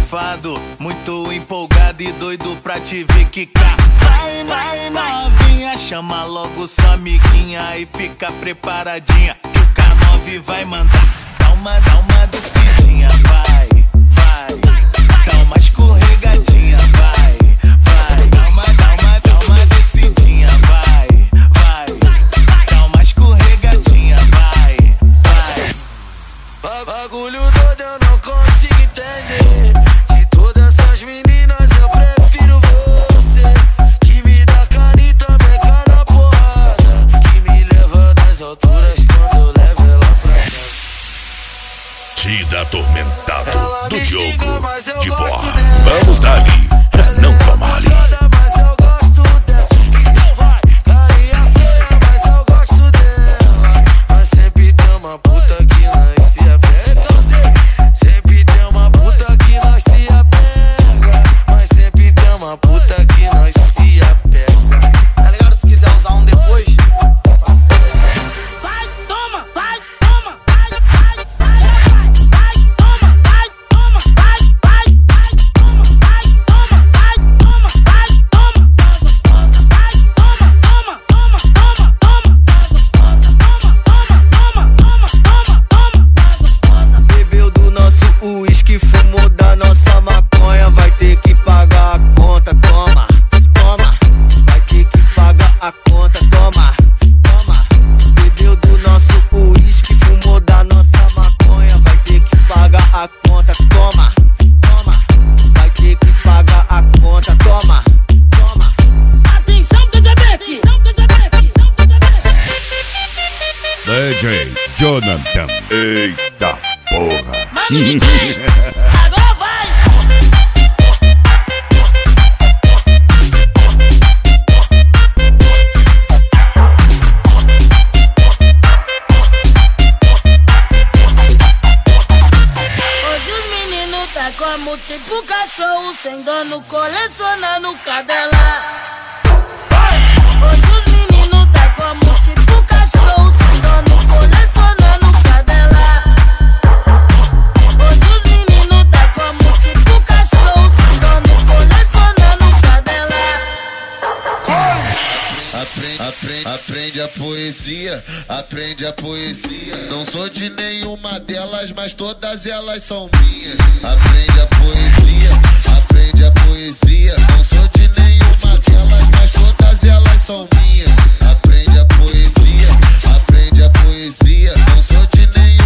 safado, muito empolgado e doido pra te ver quicar. Vai novinha, chama logo sua amiguinha e fica preparadinha que o K9 vai mandar. Dá uma descidinha, vai, dá uma escorregadinha, vai, dá uma descidinha, vai, dá uma escorregadinha, vai. Bagulho doido eu não consigo entender. De todas essas meninas eu prefiro você, que me dá carinho e também cai na porrada, que me leva nas alturas quando eu levo ela pra casa. Cida atormentado Ela do me Diogo xinga, mas eu de gosto Boa. dela. Vamos dali pra não tomar ali. Mas eu gosto dela. Então vai, carinha feia, mas eu gosto dela. Mas sempre tem uma puta que nós se apega. Sempre tem uma puta que nós se apega. Mas sempre tem uma puta que nós se apega. Tá ligado? Se quiser usar um depois. Vai, toma, vai, toma, vai, toma, vai, toma, Bebeu do nosso uísque, fumou da nossa maconha, vai ter que pagar a conta, toma, vai ter que pagar a conta, toma. Bebeu do nosso uísque, fumou da nossa maconha, vai ter que pagar a conta, toma. Vai ter que pagar a conta, toma. Atenção, Gazabete! DJ Jonathan. Eita porra. Mano, DJ! Agora vai! Hoje os meninos tá como tipo cachorro, sem dono, colecionando cadela. Hoje os meninos tá como tipo cachorro, sem dono, colecionando cadela. Hoje os meninos tá como tipo cachorro, sem dono, colecionando cadela. Aprende a poesia. Não sou de nenhuma delas, mas todas elas são minhas. Aprende a poesia. Não sou de nenhuma delas, mas todas elas são minhas. Aprende a poesia. Não sou de nenhuma